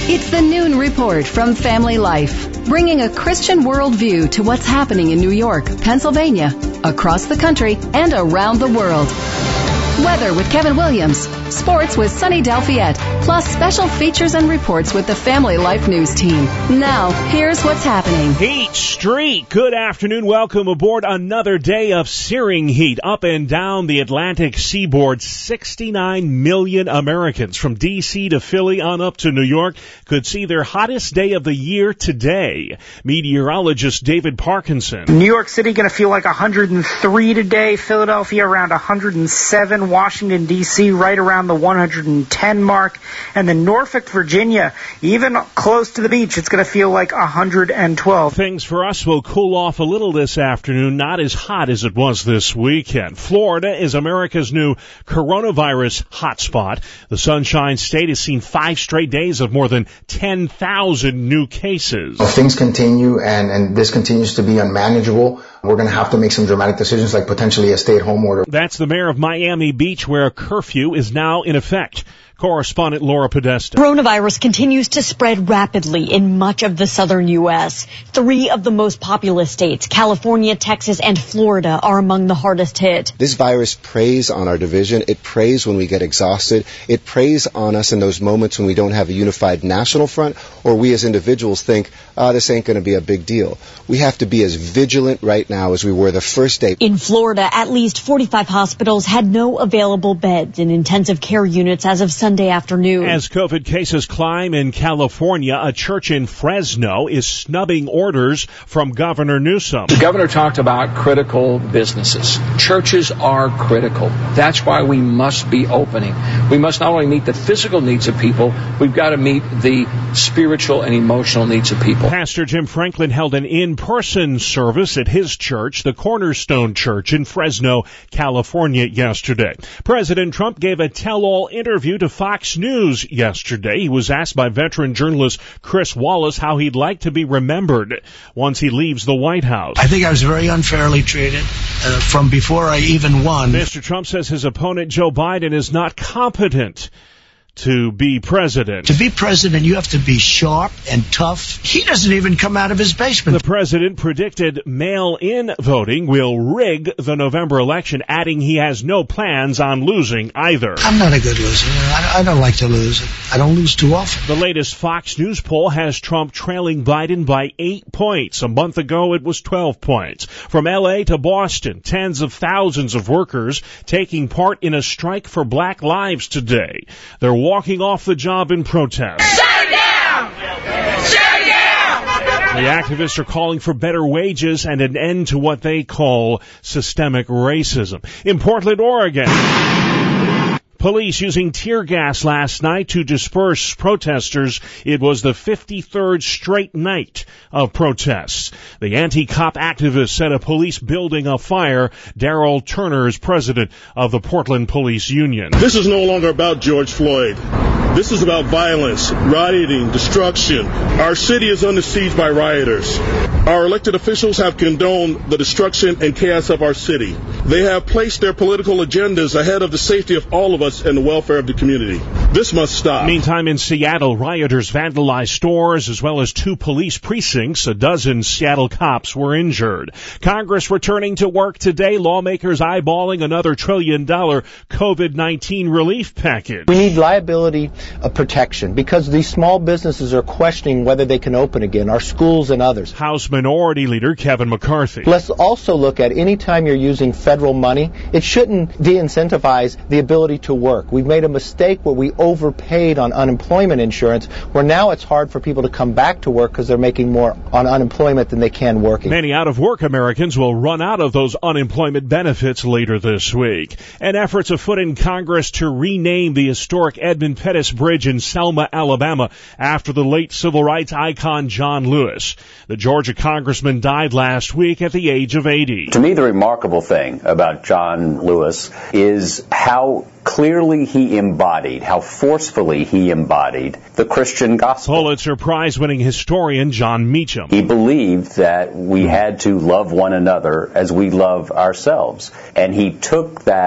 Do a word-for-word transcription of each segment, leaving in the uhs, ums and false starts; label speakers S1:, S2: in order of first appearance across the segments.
S1: It's the Noon Report from Family Life, bringing a Christian worldview to what's happening in New York, Pennsylvania, across the country, and around the world. Weather with Kevin Williams, sports with Sunny Delfiette, plus special features and reports with the Family Life News team. Now, here's what's happening.
S2: Heat Street. Good afternoon. Welcome aboard another day of searing heat up and down the Atlantic seaboard. sixty-nine million Americans from D C to Philly on up to New York could see their hottest day of the year today. Meteorologist David Parkinson.
S3: New York City going to feel like one hundred three today. Philadelphia around one hundred seven. Washington, D C right around the one hundred ten mark. And then Norfolk, Virginia, even close to the beach, it's going to feel like one hundred twelve.
S2: Things for us will cool off a little this afternoon, not as hot as it was this weekend. Florida is America's new coronavirus hotspot. The Sunshine State has seen five straight days of more than ten thousand new cases.
S4: If things continue and, and this continues to be unmanageable, we're going to have to make some dramatic decisions, like potentially a stay-at-home order.
S2: That's the mayor of Miami Beach, where a curfew is now in effect. Correspondent Laura Podesta.
S5: Coronavirus continues to spread rapidly in much of the southern U S. Three of the most populous states, California, Texas, and Florida, are among the hardest hit.
S6: This virus preys on our division. It preys when we get exhausted. It preys on us in those moments when we don't have a unified national front, or we as individuals think, oh, this ain't going to be a big deal. We have to be as vigilant right now as we were the first day.
S5: In Florida, at least forty-five hospitals had no available beds in intensive care units as of Sunday afternoon.
S2: As COVID cases climb in California, a church in Fresno is snubbing orders from Governor Newsom.
S7: The governor talked about critical businesses. Churches are critical. That's why we must be opening. We must not only meet the physical needs of people, we've got to meet the spiritual and emotional needs of people.
S2: Pastor Jim Franklin held an in-person service at his church, the Cornerstone Church in Fresno, California, yesterday. President Trump gave a tell-all interview to Fox News yesterday. He was asked by veteran journalist Chris Wallace how he'd like to be remembered once he leaves the White House.
S8: I think I was very unfairly treated uh, from before I even won.
S2: Mister Trump says his opponent Joe Biden is not competent to be president.
S8: To be president, you have to be sharp and tough. He doesn't even come out of his basement.
S2: The president predicted mail-in voting will rig the November election, adding he has no plans on losing either.
S8: I'm not a good loser. I, I don't like to lose. I don't lose too often.
S2: The latest Fox News poll has Trump trailing Biden by eight points. A month ago, it was twelve points. From L A to Boston, tens of thousands of workers taking part in a strike for Black Lives today. They're walking off the job in protest.
S9: Shut it down! Shut it down!
S2: The activists are calling for better wages and an end to what they call systemic racism. In Portland, Oregon, police using tear gas last night to disperse protesters. It was the fifty-third straight night of protests. The anti-cop activists set a police building afire. Daryl Turner is president of the Portland Police Union.
S10: This is no longer about George Floyd. This is about violence, rioting, destruction. Our city is under siege by rioters. Our elected officials have condoned the destruction and chaos of our city. They have placed their political agendas ahead of the safety of all of us and the welfare of the community. This must stop.
S2: Meantime, in Seattle, rioters vandalized stores as well as two police precincts. A dozen Seattle cops were injured. Congress returning to work today. Lawmakers eyeballing another trillion dollar COVID nineteen relief package.
S11: We need liability uh, protection because these small businesses are questioning whether they can open again, our schools and others.
S2: House Minority Leader Kevin McCarthy.
S11: Let's also look at any time you're using federal money, it shouldn't de-incentivize the ability to work. We've made a mistake where we overpaid on unemployment insurance, where now it's hard for people to come back to work because they're making more on unemployment than they can working.
S2: Many out-of-work Americans will run out of those unemployment benefits later this week. And efforts afoot in Congress to rename the historic Edmund Pettus Bridge in Selma, Alabama, after the late civil rights icon John Lewis. The Georgia congressman died last week at the age of eighty.
S12: To me, the remarkable thing about John Lewis is how clearly he embodied, how forcefully he embodied the Christian gospel.
S2: Pulitzer Prize-winning historian John Meacham.
S12: He believed that we had to love one another as we love ourselves. And he took that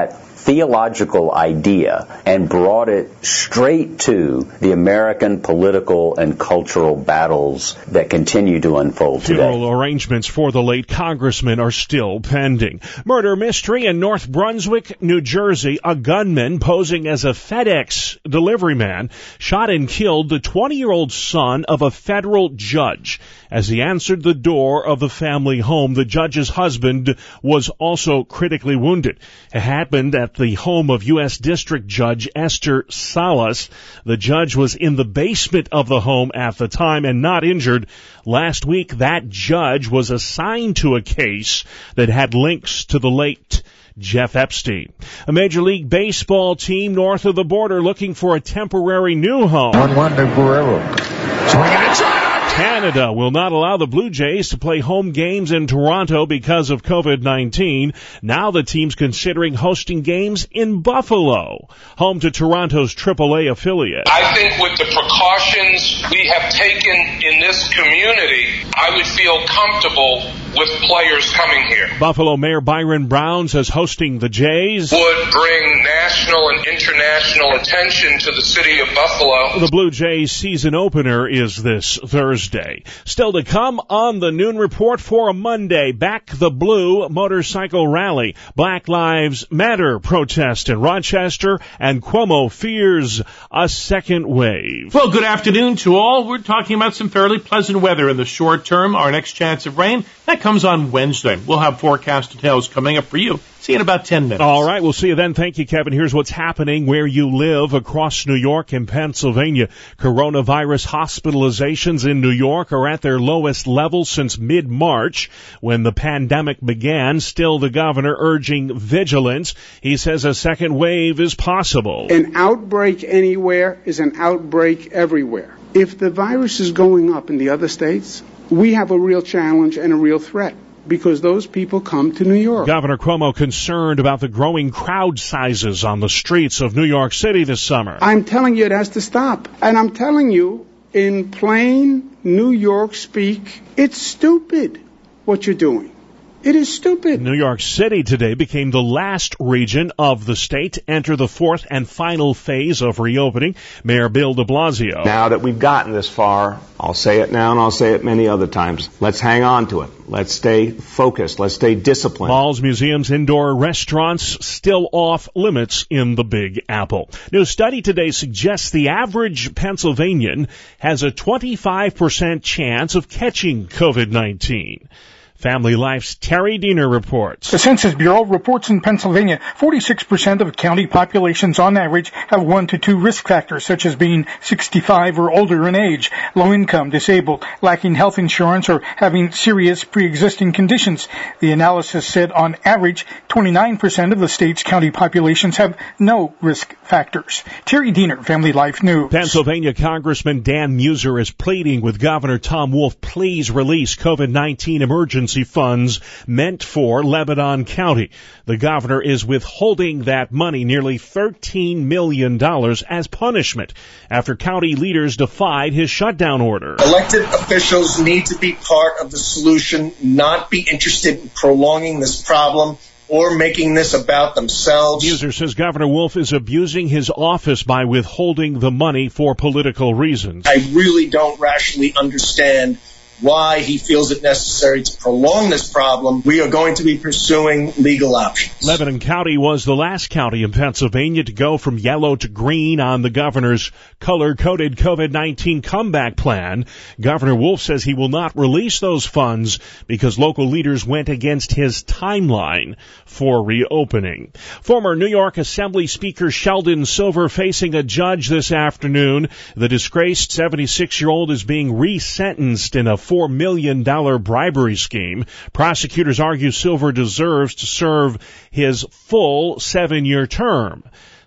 S12: theological idea and brought it straight to the American political and cultural battles that continue to unfold today.
S2: Funeral arrangements for the late congressman are still pending. Murder mystery in North Brunswick, New Jersey. A gunman posing as a FedEx delivery man shot and killed the twenty-year-old son of a federal judge as he answered the door of the family home. The judge's husband was also critically wounded. It happened at the home of U S District Judge Esther Salas. The judge was in the basement of the home at the time and not injured. Last week, that judge was assigned to a case that had links to the late Jeff Epstein. A Major League Baseball team north of the border looking for a temporary new home.
S13: one one to Guerrero. Swinging and trying.
S2: Canada will not allow the Blue Jays to play home games in Toronto because of covid nineteen. Now the team's considering hosting games in Buffalo, home to Toronto's triple A affiliate.
S14: I think with the precautions we have taken in this community, I would feel comfortable with players coming here.
S2: Buffalo Mayor Byron Brown says hosting the Jays
S14: would bring national and international attention to the city of Buffalo.
S2: The Blue Jays season opener is this Thursday. Still to come on the Noon Report for a Monday. Back the Blue motorcycle rally. Black Lives Matter protest in Rochester, and Cuomo fears a second wave.
S15: Well, good afternoon to all. We're talking about some fairly pleasant weather in the short term. Our next chance of rain, that comes on Wednesday. We'll have forecast details coming up for you. See you in about ten minutes.
S2: All right, we'll see you then. Thank you, Kevin. Here's what's happening where you live across New York and Pennsylvania. Coronavirus hospitalizations in New York are at their lowest level since mid-March when the pandemic began. Still, the governor urging vigilance. He says a second wave is possible.
S16: An outbreak anywhere is an outbreak everywhere. If the virus is going up in the other states, we have a real challenge and a real threat, because those people come to New York.
S2: Governor Cuomo concerned about the growing crowd sizes on the streets of New York City this summer.
S16: I'm telling you, it has to stop. And I'm telling you, in plain New York speak, it's stupid what you're doing. It is stupid.
S2: New York City today became the last region of the state to enter the fourth and final phase of reopening. Mayor Bill de Blasio.
S17: Now that we've gotten this far, I'll say it now and I'll say it many other times. Let's hang on to it. Let's stay focused. Let's stay disciplined.
S2: Malls, museums, indoor restaurants still off limits in the Big Apple. New study today suggests the average Pennsylvanian has a twenty-five percent chance of catching covid nineteen. Family Life's Terry Diener reports.
S18: The Census Bureau reports in Pennsylvania, forty-six percent of county populations on average have one to two risk factors, such as being sixty-five or older in age, low income, disabled, lacking health insurance, or having serious pre-existing conditions. The analysis said on average, twenty-nine percent of the state's county populations have no risk factors. Terry Diener, Family Life News.
S2: Pennsylvania Congressman Dan Muser is pleading with Governor Tom Wolf, please release covid nineteen emergency funds meant for Lebanon County. The governor is withholding that money, nearly thirteen million dollars, as punishment after county leaders defied his shutdown order.
S19: Elected officials need to be part of the solution, not be interested in prolonging this problem or making this about themselves.
S2: Muser says Governor Wolf is abusing his office by withholding the money for political reasons.
S19: I really don't rationally understand why he feels it necessary to prolong this problem. We are going to be pursuing legal options.
S2: Lebanon County was the last county in Pennsylvania to go from yellow to green on the governor's color-coded covid nineteen comeback plan. Governor Wolf says he will not release those funds because local leaders went against his timeline for reopening. Former New York Assembly Speaker Sheldon Silver facing a judge this afternoon. The disgraced seventy-six-year-old is being resentenced in a four million dollars bribery scheme. Prosecutors argue Silver deserves to serve his full seven-year term.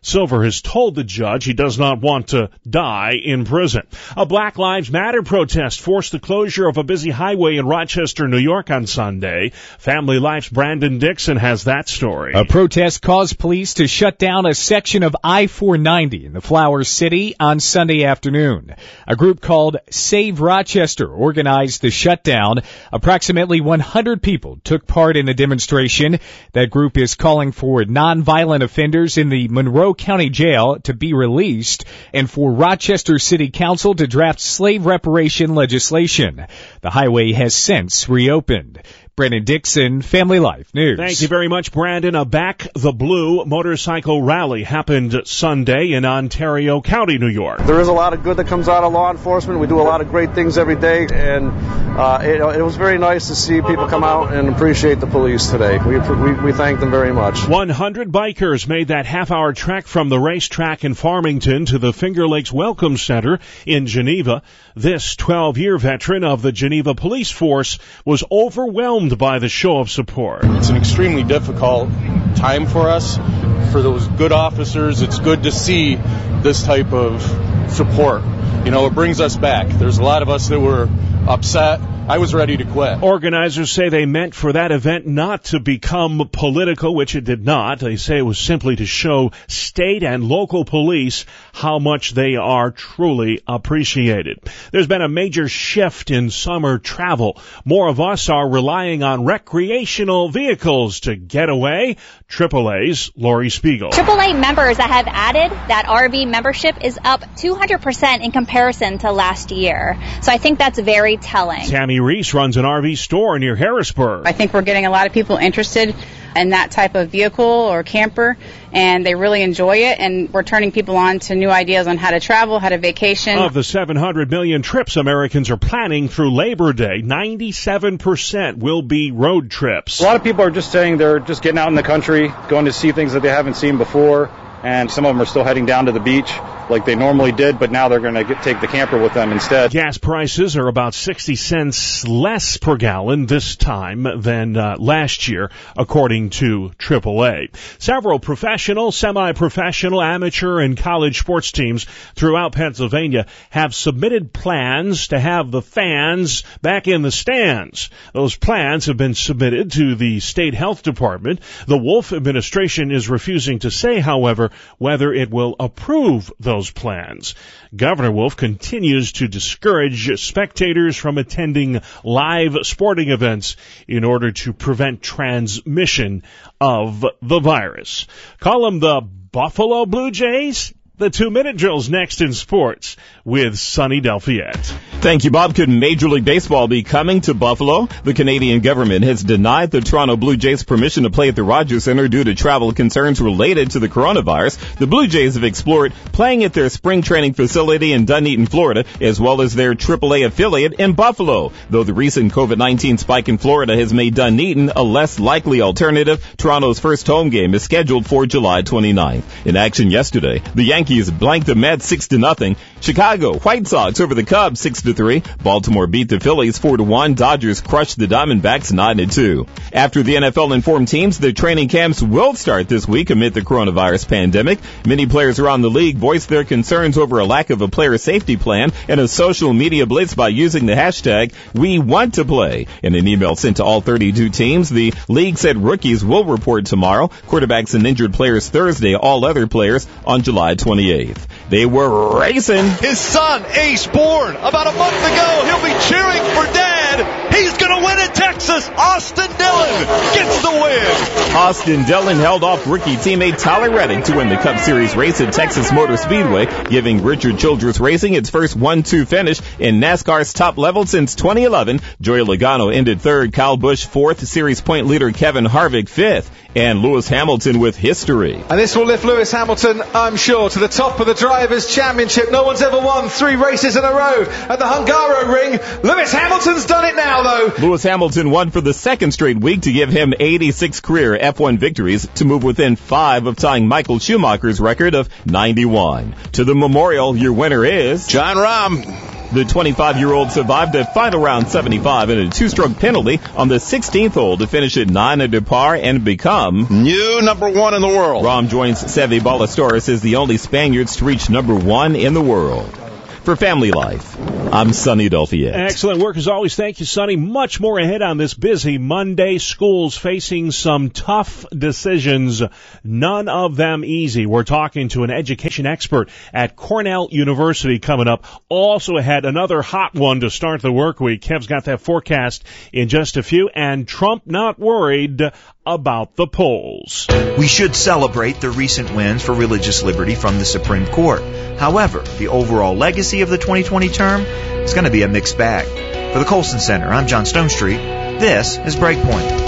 S2: Silver has told the judge he does not want to die in prison. A Black Lives Matter protest forced the closure of a busy highway in Rochester, New York on Sunday. Family Life's Brandon Dixon has that story.
S20: A protest caused police to shut down a section of I four ninety in the Flower City on Sunday afternoon. A group called Save Rochester organized the shutdown. Approximately one hundred people took part in the demonstration. That group is calling for nonviolent offenders in the Monroe County Jail to be released and for Rochester City Council to draft slave reparation legislation. The highway has since reopened. Brandon Dixon, Family Life News.
S2: Thank you very much, Brandon. A Back the Blue motorcycle rally happened Sunday in Ontario County, New York.
S21: There is a lot of good that comes out of law enforcement. We do a lot of great things every day, and uh, it, it was very nice to see people come out and appreciate the police today. We, we, we thank them very much.
S2: one hundred bikers made that half-hour trek from the racetrack in Farmington to the Finger Lakes Welcome Center in Geneva. This twelve-year veteran of the Geneva Police Force was overwhelmed by the show of support.
S22: It's an extremely difficult time for us, for those good officers. It's good to see this type of support. You know, it brings us back. There's a lot of us that were upset. I was ready to quit.
S2: Organizers say they meant for that event not to become political, which it did not. They say it was simply to show state and local police how much they are truly appreciated. There's been a major shift in summer travel. More of us are relying on recreational vehicles to get away. triple A's Lori Spiegel.
S23: triple A members that have added that R V membership is up two hundred percent in comparison to last year. So I think that's very telling.
S2: Tammy Reese runs an R V store near Harrisburg.
S24: I think we're getting a lot of people interested in that type of vehicle or camper, and they really enjoy it, and we're turning people on to new ideas on how to travel, how to vacation.
S2: Of the seven hundred million trips Americans are planning through Labor Day, ninety-seven percent will be road trips.
S25: A lot of people are just saying they're just getting out in the country, going to see things that they haven't seen before, and some of them are still heading down to the beach like they normally did, but now they're going to take the camper with them instead.
S2: Gas prices are about sixty cents less per gallon this time than uh, last year, according to triple A. Several professional, semi-professional, amateur, and college sports teams throughout Pennsylvania have submitted plans to have the fans back in the stands. Those plans have been submitted to the state health department. The Wolf administration is refusing to say, however, whether it will approve those plans. Governor Wolf continues to discourage spectators from attending live sporting events in order to prevent transmission of the virus. Call them the Buffalo Blue Jays. The two-minute drill's next in sports with Sonny Delfiette.
S26: Thank you, Bob. Could Major League Baseball be coming to Buffalo? The Canadian government has denied the Toronto Blue Jays permission to play at the Rogers Center due to travel concerns related to the coronavirus. The Blue Jays have explored playing at their spring training facility in Dunedin, Florida, as well as their triple A affiliate in Buffalo. Though the recent covid nineteen spike in Florida has made Dunedin a less likely alternative, Toronto's first home game is scheduled for July twenty-ninth. In action yesterday, the Yankees blanked the Mets six to nothing. Chicago White Sox over the Cubs six to three. Baltimore beat the Phillies four to one. Dodgers crushed the Diamondbacks nine to two. After the N F L informed teams, the training camps will start this week amid the coronavirus pandemic. Many players around the league voiced their concerns over a lack of a player safety plan and a social media blitz by using the hashtag We Want to Play. In an email sent to all thirty-two teams, the league said rookies will report tomorrow, quarterbacks and injured players Thursday, all other players on July twenty-eighth. They were racing.
S27: His son, Ace, born about a month ago. He'll be cheering for Dad. He's going to win in Texas. Austin Dillon gets the win.
S26: Austin Dillon held off rookie teammate Tyler Reddick to win the Cup Series race at Texas Motor Speedway, giving Richard Childress Racing its first one two finish in NASCAR's top level since twenty eleven. Joey Logano ended third, Kyle Busch fourth, series point leader Kevin Harvick fifth, and Lewis Hamilton with history.
S28: And this will lift Lewis Hamilton, I'm sure, to the top of the Drivers' Championship. No one's ever won three races in a row at the Hungaro Ring. Lewis Hamilton's done it now, though.
S26: Lewis Hamilton won for the second straight week to give him eighty-six career F one victories to move within five of tying Michael Schumacher's record of ninety-one. To the Memorial, your winner is
S28: John Rahm.
S26: The twenty-five-year-old survived a final round seventy-five and a two-stroke penalty on the sixteenth hole to finish at nine under par and become
S27: new number one in the world.
S26: Rahm joins Seve Ballesteros as the only Spaniards to reach number one in the world. For Family Life, I'm Sonny Dolphier.
S2: Excellent work as always. Thank you, Sonny. Much more ahead on this busy Monday. Schools facing some tough decisions, none of them easy. We're talking to an education expert at Cornell University coming up. Also ahead, another hot one to start the work week. Kev's got that forecast in just a few. And Trump not worried about the polls.
S1: We should celebrate the recent wins for religious liberty from the Supreme Court. However, the overall legacy of the twenty twenty term is going to be a mixed bag. For the Colson Center, I'm John Stonestreet. This is Breakpoint.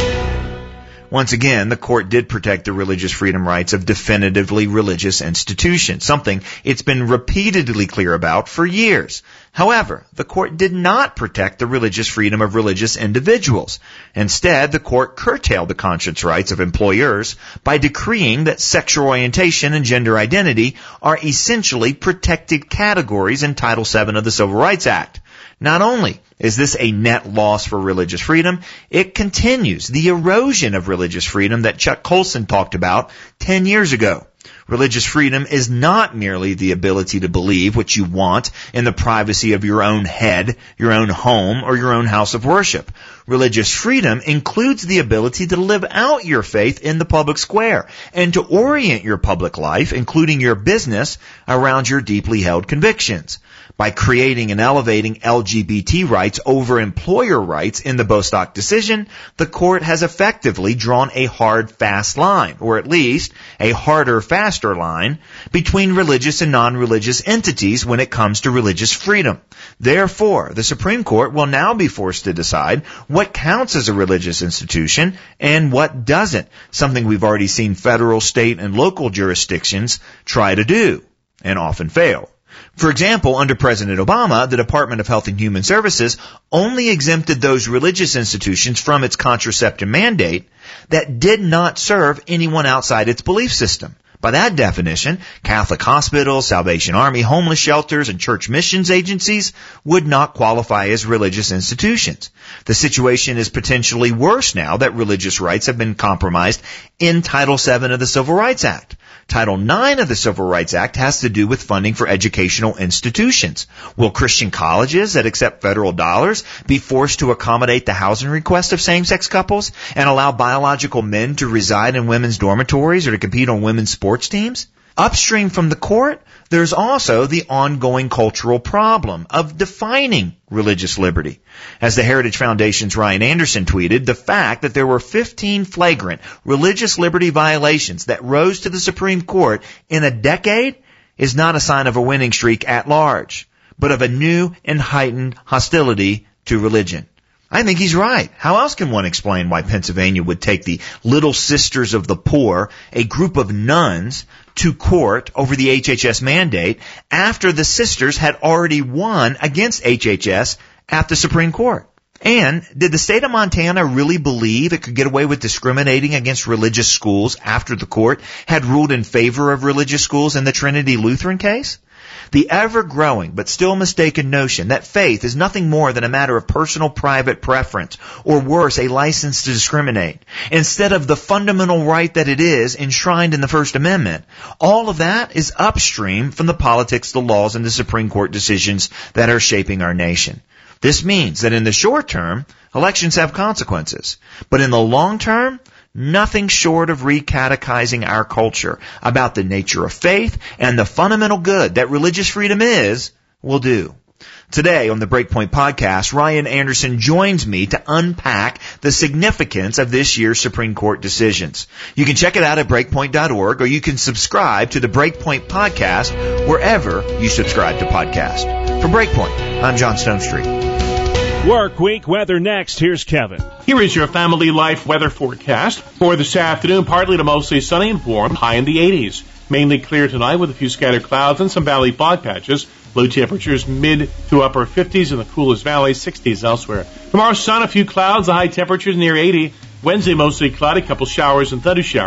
S1: Once again, the court did protect the religious freedom rights of definitively religious institutions, something it's been repeatedly clear about for years. However, the court did not protect the religious freedom of religious individuals. Instead, the court curtailed the conscience rights of employers by decreeing that sexual orientation and gender identity are essentially protected categories in Title seven of the Civil Rights Act. Not only is this a net loss for religious freedom, it continues the erosion of religious freedom that Chuck Colson talked about ten years ago. Religious freedom is not merely the ability to believe what you want in the privacy of your own head, your own home, or your own house of worship. Religious freedom includes the ability to live out your faith in the public square and to orient your public life, including your business, around your deeply held convictions. By creating and elevating L G B T rights over employer rights in the Bostock decision, the court has effectively drawn a hard, fast line, or at least a harder, faster line, between religious and non-religious entities when it comes to religious freedom. Therefore, the Supreme Court will now be forced to decide what counts as a religious institution and what doesn't, something we've already seen federal, state, and local jurisdictions try to do, and often fail. For example, under President Obama, the Department of Health and Human Services only exempted those religious institutions from its contraceptive mandate that did not serve anyone outside its belief system. By that definition, Catholic hospitals, Salvation Army, homeless shelters, and church missions agencies would not qualify as religious institutions. The situation is potentially worse now that religious rights have been compromised in Title seven of the Civil Rights Act. Title nine of the Civil Rights Act has to do with funding for educational institutions. Will Christian colleges that accept federal dollars be forced to accommodate the housing request of same-sex couples and allow biological men to reside in women's dormitories or to compete on women's sports teams? Upstream from the court, there's also the ongoing cultural problem of defining religious liberty. As the Heritage Foundation's Ryan Anderson tweeted, the fact that there were fifteen flagrant religious liberty violations that rose to the Supreme Court in a decade is not a sign of a winning streak at large, but of a new and heightened hostility to religion. I think he's right. How else can one explain why Pennsylvania would take the Little Sisters of the Poor, a group of nuns, to court over the H H S mandate after the sisters had already won against H H S at the Supreme Court? And did the state of Montana really believe it could get away with discriminating against religious schools after the court had ruled in favor of religious schools in the Trinity Lutheran case? The ever-growing but still mistaken notion that faith is nothing more than a matter of personal private preference, or worse, a license to discriminate, instead of the fundamental right that it is enshrined in the First Amendment, all of that is upstream from the politics, the laws, and the Supreme Court decisions that are shaping our nation. This means that in the short term, elections have consequences, but in the long term, nothing short of recatechizing our culture about the nature of faith and the fundamental good that religious freedom is will do. Today on the Breakpoint Podcast, Ryan Anderson joins me to unpack the significance of this year's Supreme Court decisions. You can check it out at breakpoint dot org, or you can subscribe to the Breakpoint Podcast wherever you subscribe to podcasts. For Breakpoint, I'm John Stonestreet.
S2: Work week weather next. Here's Kevin.
S15: Here is your Family Life weather forecast for this afternoon. Partly to mostly sunny and warm, high in the eighties. Mainly clear tonight with a few scattered clouds and some valley fog patches. Low temperatures mid to upper fifties in the coolest valleys, sixties elsewhere. Tomorrow, sun, a few clouds, the high temperatures near eighty. Wednesday, mostly cloudy, a couple showers and thunder showers, and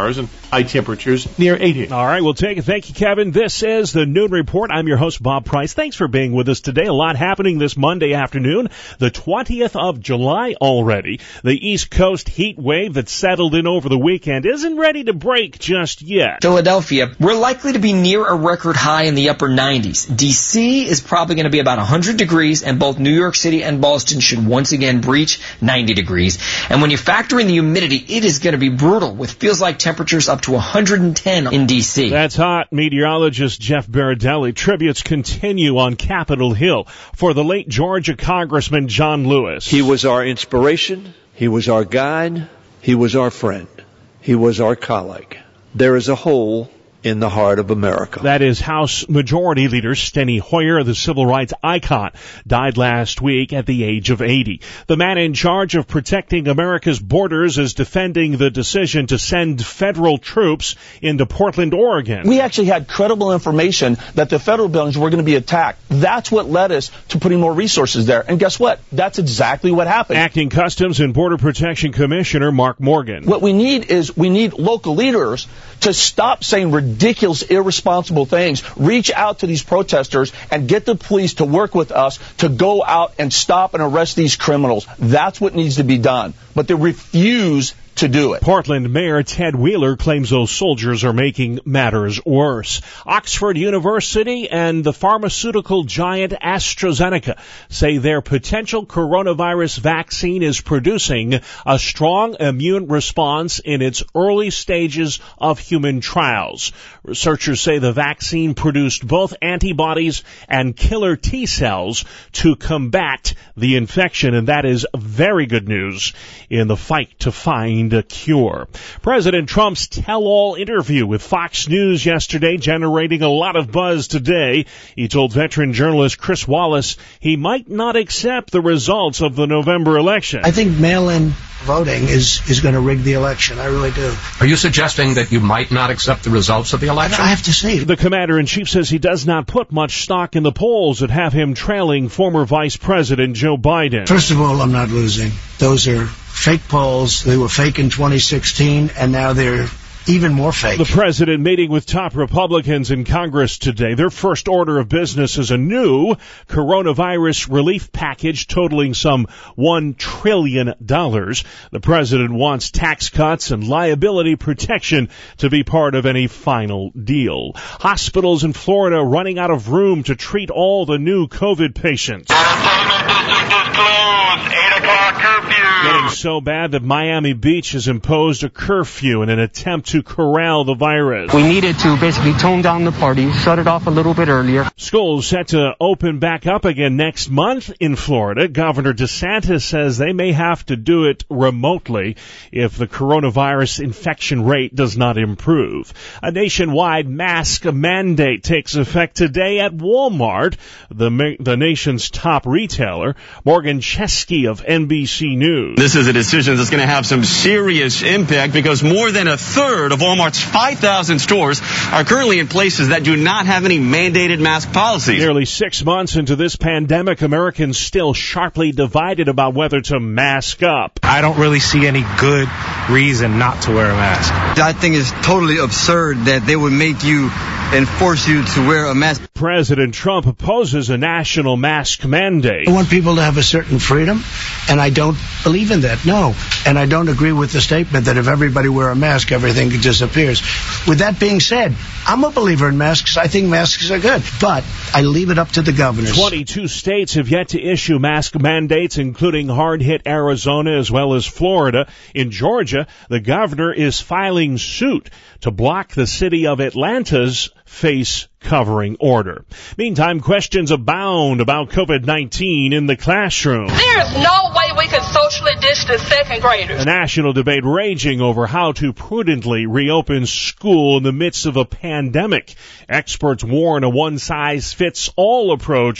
S15: high temperatures near eighty.
S2: All right, we'll take it. Thank you, Kevin. This is the Noon Report. I'm your host, Bob Price. Thanks for being with us today. A lot happening this Monday afternoon, the twentieth of July already. The East Coast heat wave that settled in over the weekend isn't ready to break just yet.
S3: Philadelphia, we're likely to be near a record high in the upper nineties. D C is probably going to be about one hundred degrees, and both New York City and Boston should once again breach ninety degrees. And when you factor in the humidity, it is going to be brutal, with feels like temperatures up to one hundred ten in D C.
S2: That's hot. Meteorologist Jeff Baradelli. Tributes continue on Capitol Hill for the late Georgia Congressman John Lewis.
S4: He was our inspiration. He was our guide. He was our friend. He was our colleague. There is a hole in the heart of America.
S2: That is House Majority Leader Steny Hoyer, the civil rights icon, died last week at the age of eighty. The man in charge of protecting America's borders is defending the decision to send federal troops into Portland, Oregon.
S5: We actually had credible information that the federal buildings were going to be attacked. That's what led us to putting more resources there. And guess what? That's exactly what happened.
S2: Acting Customs and Border Protection Commissioner Mark Morgan.
S5: What we need is we need local leaders to stop saying ridiculous, irresponsible things. Reach out to these protesters and get the police to work with us to go out and stop and arrest these criminals. That's what needs to be done. But they refuse to do it.
S2: Portland Mayor Ted Wheeler claims those soldiers are making matters worse. Oxford University and the pharmaceutical giant AstraZeneca say their potential coronavirus vaccine is producing a strong immune response in its early stages of human trials. Researchers say the vaccine produced both antibodies and killer T cells to combat the infection, and that is very good news in the fight to find a cure. President Trump's tell-all interview with Fox News yesterday generating a lot of buzz today. He told veteran journalist Chris Wallace he might not accept the results of the November election.
S6: I think mail-in voting is, is going to rig the election. I really do.
S7: Are you suggesting that you might not accept the results of the election?
S6: I have to see.
S2: The commander-in-chief says he does not put much stock in the polls that have him trailing former Vice President Joe Biden.
S6: First of all, I'm not losing. Those are fake polls. They were fake in twenty sixteen, and now they're even more fake.
S2: The president meeting with top Republicans in Congress today. Their first order of business is a new coronavirus relief package totaling some one trillion dollars. The president wants tax cuts and liability protection to be part of any final deal. Hospitals in Florida running out of room to treat all the new COVID patients. Getting so bad that Miami Beach has imposed a curfew in an attempt to corral the virus.
S8: We needed to basically tone down the party, shut it off a little bit earlier.
S2: Schools set to open back up again next month in Florida. Governor DeSantis says they may have to do it remotely if the coronavirus infection rate does not improve. A nationwide mask mandate takes effect today at Walmart, the, the nation's top retailer. Morgan Chesky of N B C News.
S9: This is a decision that's going to have some serious impact because more than a third of Walmart's five thousand stores are currently in places that do not have any mandated mask policies.
S2: Nearly six months into this pandemic, Americans still sharply divided about whether to mask up.
S10: I don't really see any good reason not to wear a mask.
S29: I think it's totally absurd that they would make you and force you to wear a mask.
S2: President Trump opposes a national mask mandate.
S6: I want people to have a certain freedom, and I don't believe in that, no. And I don't agree with the statement that if everybody wear a mask, everything disappears. With that being said, I'm a believer in masks. I think masks are good, but I leave it up to the governors.
S2: twenty-two states have yet to issue mask mandates, including hard-hit Arizona as well as Florida. In Georgia, the governor is filing suit to block the city of Atlanta's face covering order. Meantime, questions abound about COVID nineteen in the classroom.
S30: There is no way we can socially distance second graders.
S2: A national debate raging over how to prudently reopen school in the midst of a pandemic. Experts warn a one-size-fits-all approach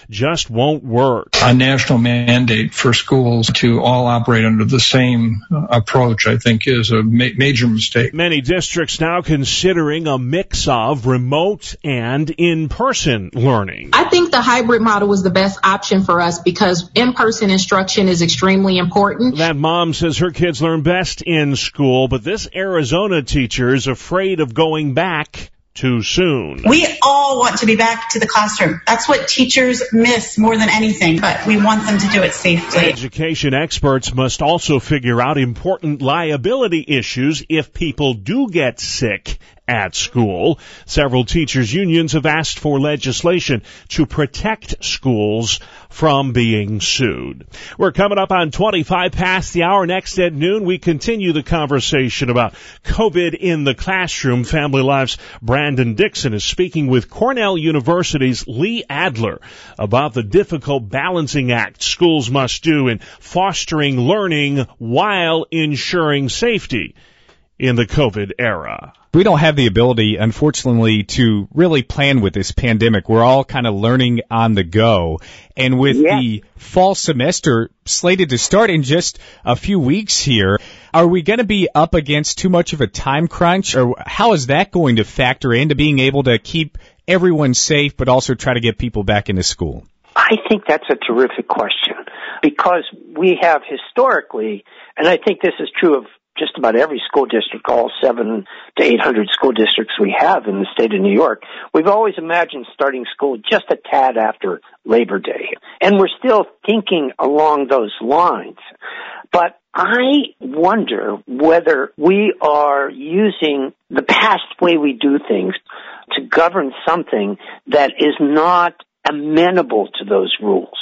S2: just won't work.
S11: A national mandate for schools to all operate under the same uh, approach, I think, is a ma- major mistake.
S2: Many districts now considering a mix of remote and in-person learning.
S12: I think the hybrid model is the best option for us because in-person instruction is extremely important.
S2: That mom says her kids learn best in school, but this Arizona teacher is afraid of going back too soon.
S13: We all want to be back to the classroom. That's what teachers miss more than anything, but we want them to do it safely.
S2: Education experts must also figure out important liability issues if people do get sick at school. Several teachers' unions have asked for legislation to protect schools from being sued. We're coming up on twenty-five past the hour. Next at noon, we continue the conversation about COVID in the classroom. Family Life's Brandon Dixon is speaking with Cornell University's Lee Adler about the difficult balancing act schools must do in fostering learning while ensuring safety in the COVID era.
S14: We don't have the ability, unfortunately, to really plan with this pandemic. We're all kind of learning on the go. And with yeah. the fall semester slated to start in just a few weeks here, are we going to be up against too much of a time crunch? Or how is that going to factor into being able to keep everyone safe but also try to get people back into school?
S16: I think that's a terrific question because we have historically, and I think this is true of just about every school district, all seven to eight hundred school districts we have in the state of New York, we've always imagined starting school just a tad after Labor Day. And we're still thinking along those lines. But I wonder whether we are using the past way we do things to govern something that is not amenable to those rules.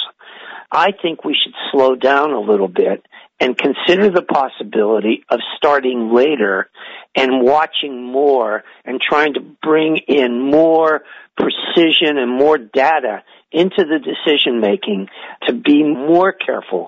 S16: I think we should slow down a little bit and consider the possibility of starting later and watching more and trying to bring in more precision and more data into the decision making to be more careful.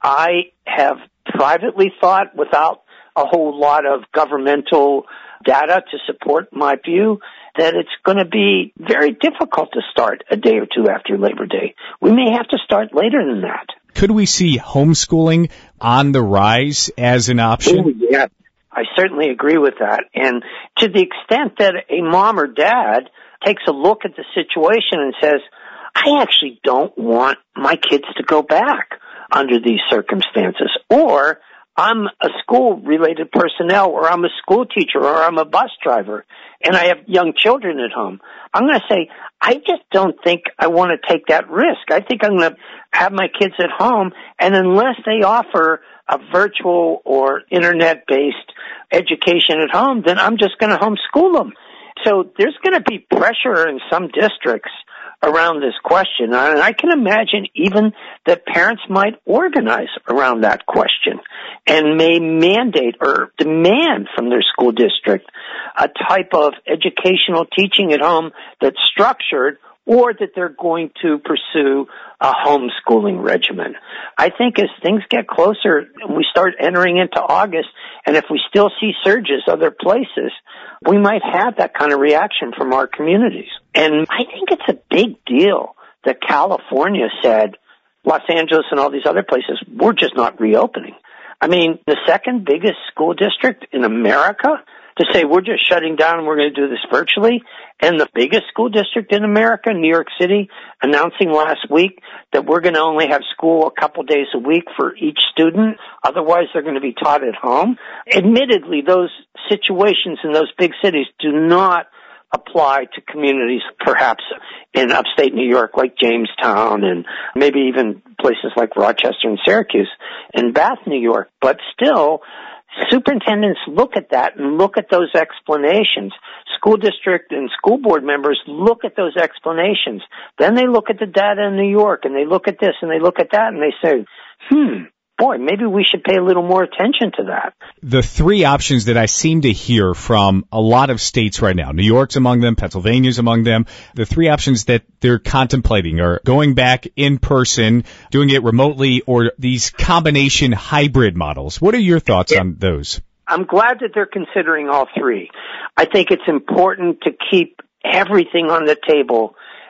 S16: I have privately thought, without a whole lot of governmental data to support my view, that it's going to be very difficult to start a day or two after Labor Day. We may have to start later than that.
S14: Could we see homeschooling on the rise as an option?
S16: Oh, yeah, I certainly agree with that. And to the extent that a mom or dad takes a look at the situation and says, I actually don't want my kids to go back under these circumstances, or I'm a school-related personnel, or I'm a school teacher, or I'm a bus driver, and I have young children at home, I'm going to say, I just don't think I want to take that risk. I think I'm going to have my kids at home, and unless they offer a virtual or internet-based education at home, then I'm just going to homeschool them. So there's going to be pressure in some districts around this question, and I can imagine even that parents might organize around that question and may mandate or demand from their school district a type of educational teaching at home that's structured, or that they're going to pursue a homeschooling regimen. I think as things get closer and we start entering into August, and if we still see surges other places, we might have that kind of reaction from our communities. And I think it's a big deal that California said, Los Angeles and all these other places, we're just not reopening. I mean, the second biggest school district in America to say we're just shutting down and we're going to do this virtually, and the biggest school district in America, New York City, announcing last week that we're going to only have school a couple days a week for each student, otherwise they're going to be taught at home. Admittedly, those situations in those big cities do not apply to communities perhaps in upstate New York like Jamestown and maybe even places like Rochester and Syracuse and Bath, New York, but still superintendents look at that and look at those explanations. School district and school board members look at those explanations. Then they look at the data in New York and they look at this and they look at that and they say, hmm, boy, maybe we should pay a little more attention to that.
S14: The three options that I seem to hear from a lot of states right now, New York's among them, Pennsylvania's among them, the three options that they're contemplating are going back in person, doing it remotely, or these combination hybrid models. What are your thoughts yeah. on those?
S16: I'm glad that they're considering all three. I think it's important to keep everything on the table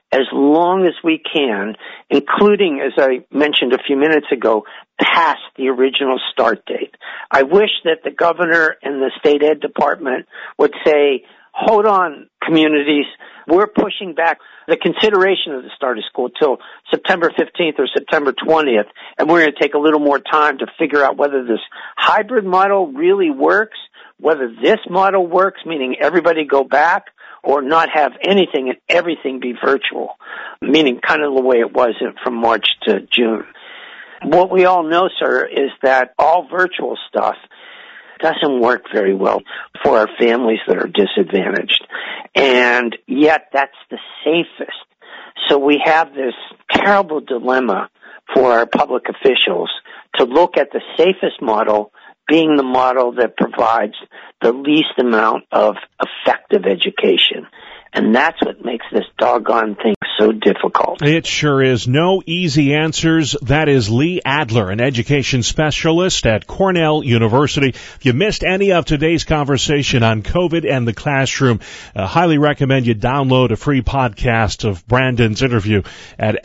S16: as long as we can, including, as I mentioned a few minutes ago, past the original start date. I wish that the governor and the state ed department would say, hold on, communities, we're pushing back the consideration of the start of school till September fifteenth or September twentieth, and we're going to take a little more time to figure out whether this hybrid model really works, whether this model works, meaning everybody go back, or not have anything and everything be virtual, meaning kind of the way it was from March to June. What we all know, sir, is that all virtual stuff doesn't work very well for our families that are disadvantaged. And yet that's the safest. So we have this terrible dilemma for our public officials to look at the safest model being the model that provides the least amount of effective education. And that's what makes this doggone thing so difficult.
S2: It sure is. No easy answers. That is Lee Adler, an education specialist at Cornell University. If you missed any of today's conversation on COVID and the classroom, I highly recommend you download a free podcast of Brandon's interview at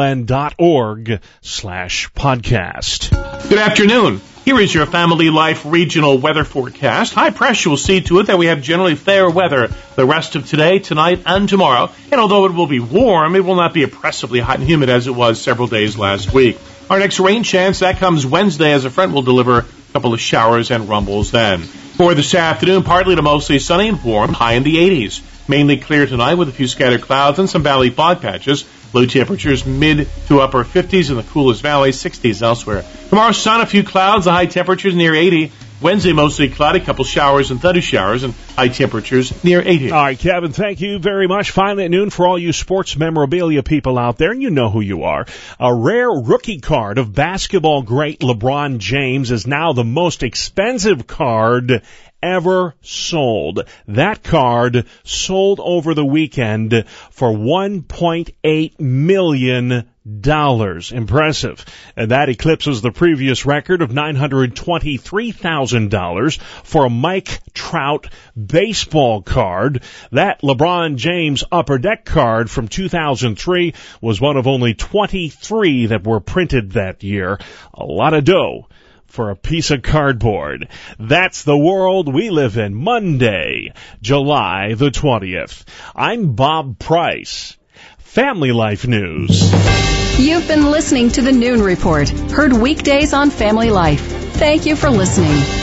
S2: fln.org slash podcast.
S15: Good afternoon. Here is your Family Life regional weather forecast. High pressure will see to it that we have generally fair weather the rest of today, tonight, and tomorrow. And although it will be warm, it will not be oppressively hot and humid as it was several days last week. Our next rain chance, that comes Wednesday, as a front will deliver a couple of showers and rumbles then. For this afternoon, partly to mostly sunny and warm, high in the eighties. Mainly clear tonight with a few scattered clouds and some valley fog patches. Low temperatures mid to upper fifties in the coolest valleys, sixties elsewhere. Tomorrow, sun, a few clouds, the high temperatures near eighty. Wednesday, mostly cloudy, a couple showers and thunder showers, and high temperatures near eighty.
S2: All right, Kevin, thank you very much. Finally at noon for all you sports memorabilia people out there, and you know who you are. A rare rookie card of basketball great LeBron James is now the most expensive card ever sold. That card sold over the weekend for one point eight million dollars. Impressive. And that eclipses the previous record of nine hundred twenty-three thousand dollars for a Mike Trout baseball card. That LeBron James Upper Deck card from two thousand three was one of only twenty-three that were printed that year. A lot of dough for a piece of cardboard. That's the world we live in. Monday, July the twentieth. I'm Bob Price. Family Life News.
S17: You've been listening to the Noon Report, heard weekdays on Family Life. Thank you for listening.